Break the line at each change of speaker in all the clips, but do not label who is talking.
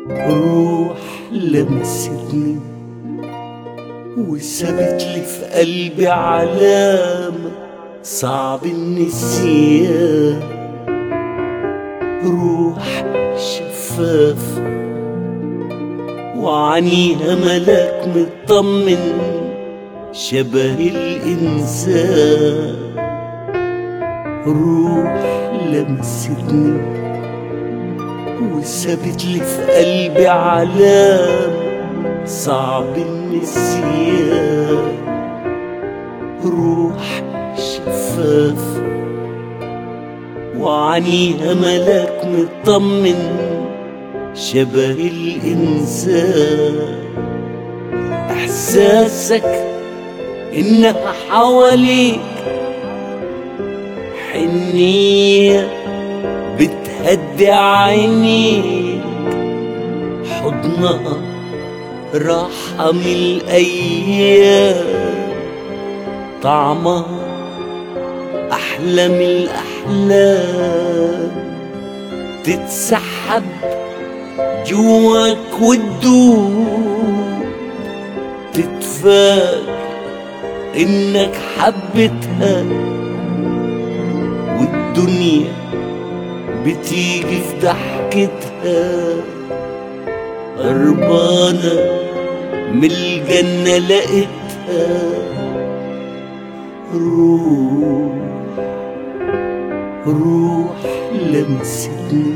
روح لمستني وسابت لي في قلبي علامة صعب النسيان. روح شفاف وعنيها ملاك مطمن شبه الإنسان. روح لمستني وسابت لي في قلبي علامة صعب النسيان. روح شفاف وعنيها ملاك مطمن شبه الإنسان. إحساسك إنها حواليك حنية بتهدي عينيك، حضنها راحة من الأيام، طعمها أحلى من الأحلام. تتسحب جواك وتدوب، تتفاجئ إنك حبتها، والدنيا بتيجي في ضحكتها. هربانة من الجنة لقيتها. روح لمستني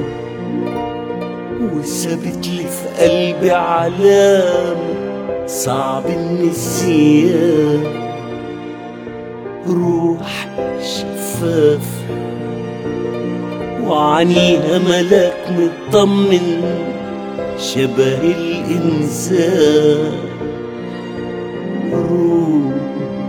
وسابت لي في قلبي علامة صعب النسيان. روح شفاف وعنيها ملاك مطمن شبه الإنسان. روح